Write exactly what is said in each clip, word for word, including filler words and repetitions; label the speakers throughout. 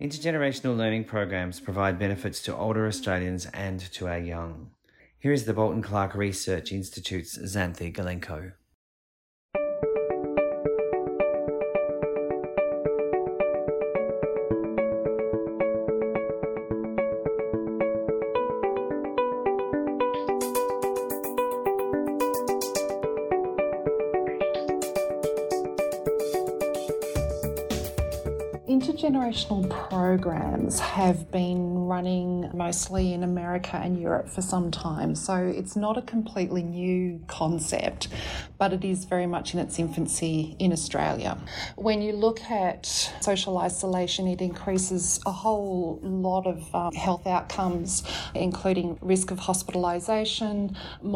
Speaker 1: Intergenerational learning programs provide benefits to older Australians and to our young. Here is the Bolton Clark Research Institute's Xanthi Galenko.
Speaker 2: Intergenerational programs have been running mostly in America and Europe for some time, so it's not a completely new concept, but it is very much in its infancy in Australia. When you look at social isolation, it increases a whole lot of um, health outcomes, including risk of hospitalisation,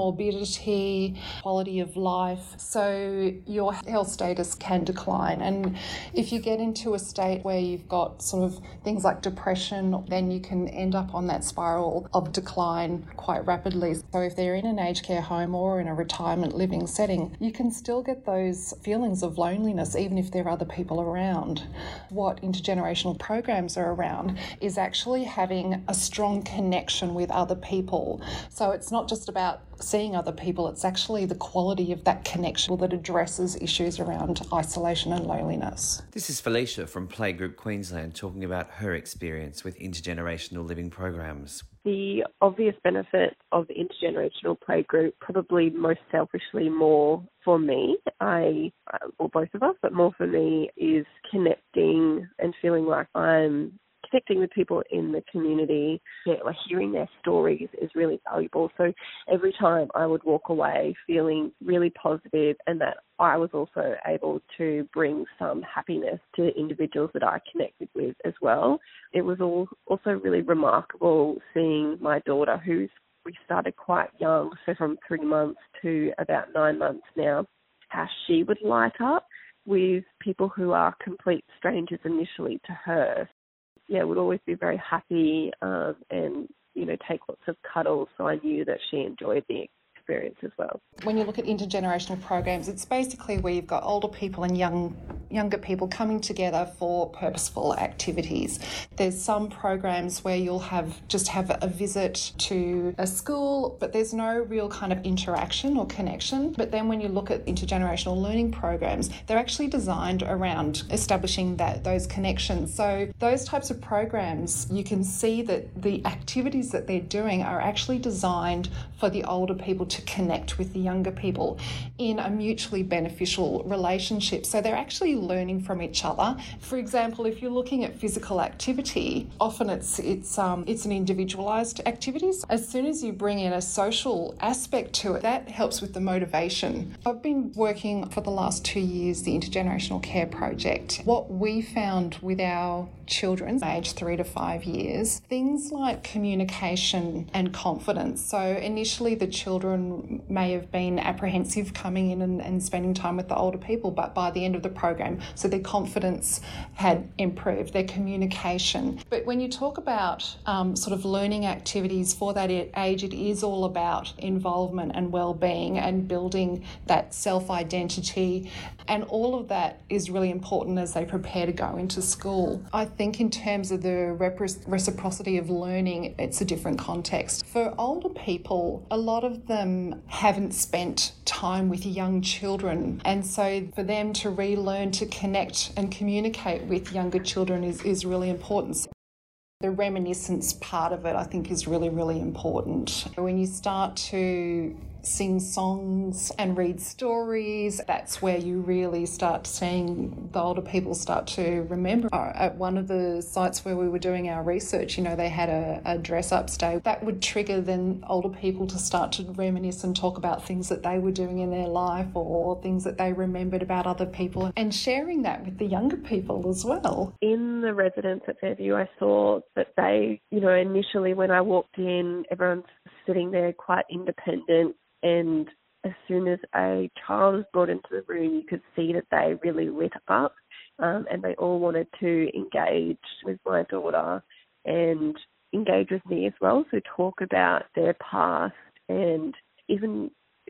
Speaker 2: morbidity, quality of life. So your health status can decline, and if you get into a state where you've got sort of things like depression, then you can end up on that spiral of decline quite rapidly. So if they're in an aged care home or in a retirement living setting, you can still get those feelings of loneliness even if there are other people around. What intergenerational programs are around is actually having a strong connection with other people. So it's not just about seeing other people, it's actually the quality of that connection that addresses issues around isolation and loneliness.
Speaker 1: This is Felicia from Playgroup Queensland talking about her experience with intergenerational living programs.
Speaker 3: The obvious benefit of the intergenerational playgroup, probably most selfishly more for me, I, or both of us, but more for me, is connecting and feeling like I'm connecting with people in the community. Yeah, like hearing their stories is really valuable. So every time I would walk away feeling really positive, and that I was also able to bring some happiness to individuals that I connected with as well. It was all also really remarkable seeing my daughter, who's we started quite young, so from three months to about nine months now, how she would light up with people who are complete strangers initially to her. Yeah, would always be very happy um, and, you know, take lots of cuddles, so I knew that she enjoyed the experience as well.
Speaker 2: When you look at intergenerational programs, it's basically where you've got older people and young younger people coming together for purposeful activities. There's some programs where you'll have just have a visit to a school, but there's no real kind of interaction or connection. But then when you look at intergenerational learning programs, they're actually designed around establishing that those connections. So those types of programs, you can see that the activities that they're doing are actually designed for the older people to connect with the younger people in a mutually beneficial relationship. So they're actually learning from each other. For example, if you're looking at physical activity, often it's it's um, it's an individualised activity. As soon as you bring in a social aspect to it, that helps with the motivation. I've been working for the last two years, the Intergenerational Care Project. What we found with our children, aged three to five years, things like communication and confidence. So initially the children may have been apprehensive coming in and, and spending time with the older people, but by the end of the program, so their confidence had improved, their communication. But when you talk about um, sort of learning activities for that age, it is all about involvement and well-being and building that self-identity, and all of that is really important as they prepare to go into school. I think in terms of the reciprocity of learning, it's a different context. For older people, a lot of them haven't spent time with young children, and so for them to relearn to connect and communicate with younger children is, is really important. The reminiscence part of it, I think, is really, really important. When you start to sing songs and read stories, that's where you really start seeing the older people start to remember. At one of the sites where we were doing our research, you know, they had a, a dress-up day. That would trigger then older people to start to reminisce and talk about things that they were doing in their life or things that they remembered about other people, and sharing that with the younger people as well.
Speaker 3: In the residents at Fairview, I saw that they, you know, initially when I walked in, everyone's sitting there quite independent, and as soon as a child was brought into the room, you could see that they really lit up, um, and they all wanted to engage with my daughter and engage with me as well, so talk about their past and even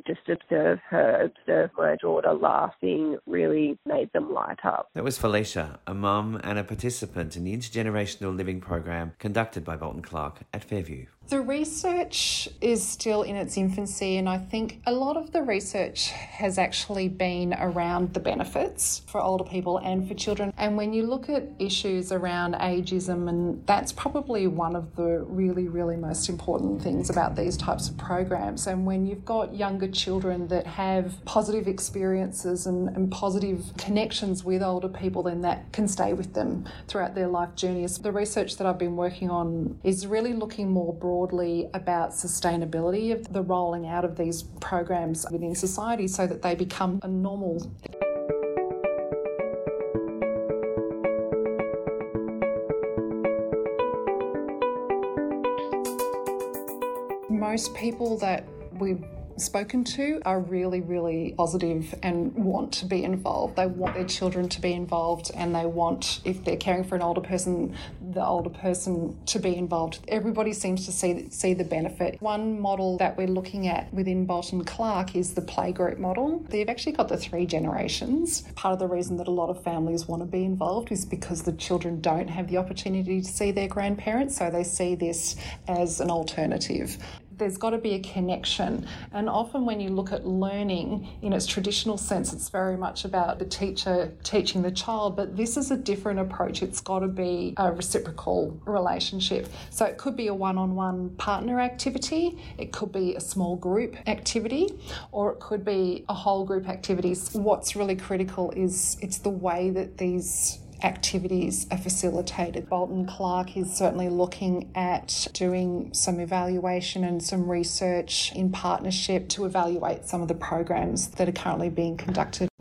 Speaker 3: just observe her, observe my daughter laughing really made them light up.
Speaker 1: That was Felicia, a mum and a participant in the intergenerational living program conducted by Bolton Clark at Fairview.
Speaker 2: The research is still in its infancy, and I think a lot of the research has actually been around the benefits for older people and for children. And when you look at issues around ageism, and that's probably one of the really, really most important things about these types of programs. And when you've got younger children that have positive experiences and, and positive connections with older people, then that can stay with them throughout their life journeys. The research that I've been working on is really looking more broadly broadly about sustainability of the rolling out of these programs within society so that they become a normal. Most people that we've spoken to are really, really positive and want to be involved. They want their children to be involved, and they want, if they're caring for an older person, the older person to be involved. Everybody seems to see see the benefit. One model that we're looking at within Bolton Clark is the playgroup model. They've actually got the three generations. Part of the reason that a lot of families want to be involved is because the children don't have the opportunity to see their grandparents, so they see this as an alternative. There's got to be a connection. And often when you look at learning in its traditional sense, it's very much about the teacher teaching the child, but this is a different approach. It's got to be a reciprocal relationship. So it could be a one-on-one partner activity, it could be a small group activity, or it could be a whole group activity. What's really critical is it's the way that these activities are facilitated. Bolton Clark is certainly looking at doing some evaluation and some research in partnership to evaluate some of the programs that are currently being conducted.